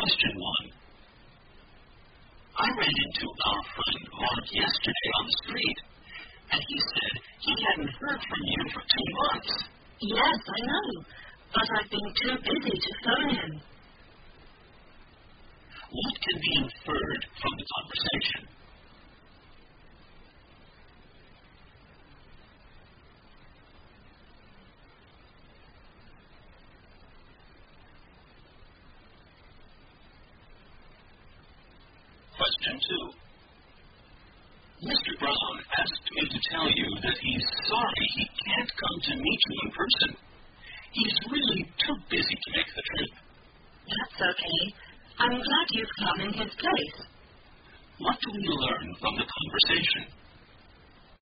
Question 1. I ran into our friend Mark yesterday on the street, and he said he hadn't heard from you for 2 months. Yes, I know, but I've been too busy to phone him. What can be inferred from the conversation? Question 2. Mr. Brown asked me to tell you that he's sorry he can't come to meet you in person. He's really too busy to make the trip. That's okay. I'm glad you've come in his place. What do we learn from the conversation?